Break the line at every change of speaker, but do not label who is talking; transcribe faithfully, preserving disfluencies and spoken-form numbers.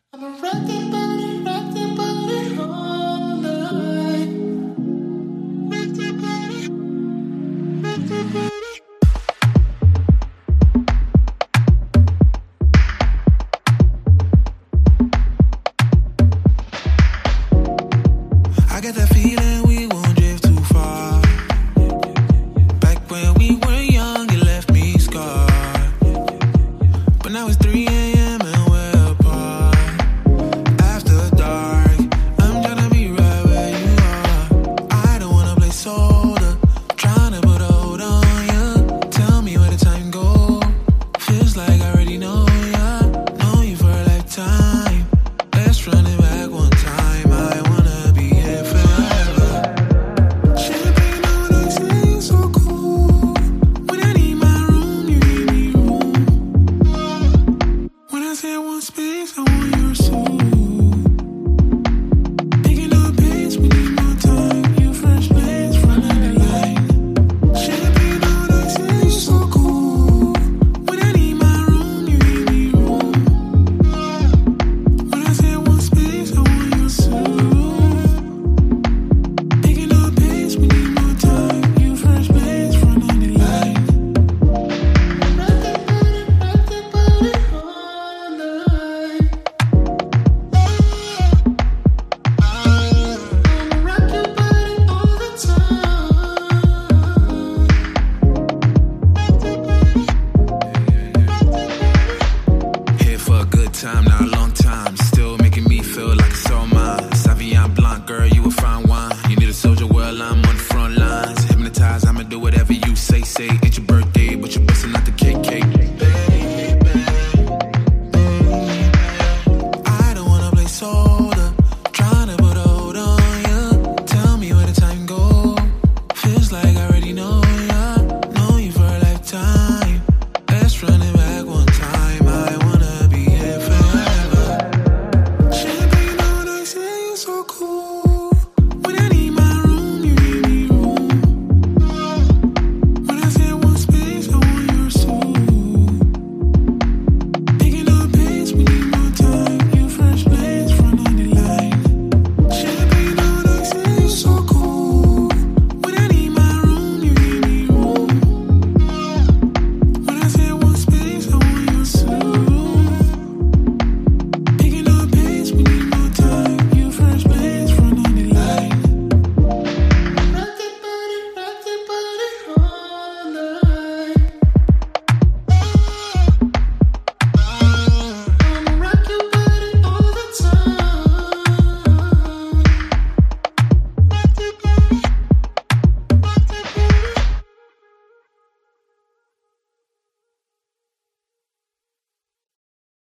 I'ma rock that body, rock that body all night. Rock that body, rock that body. I get that feeling we won't drift too far. Back when we were young, it left me scarred. But now it's three a.m. and we're apart. After dark, I'm tryna be right where you are. I don't wanna play soda, tryna put a hold on ya. Tell me where the time go. Feels like I already know ya. Know you for a lifetime. Let's run it back one time. I wanna be here forever. Champagne on ice, ain't so cool. When I need my room, you give me room. When I say I want space, I want yours too. Picking up pace, we need more time. You fresh place, front of the line. Champagne on ice, ain't so cool. When I need my room, you give me room. When I say I want space, I want yours too. Picking up pace, we need more time. You fresh place, front of the line. Rock that body, rock that body all night. I'ma rock your body all the time. Here for a good time now.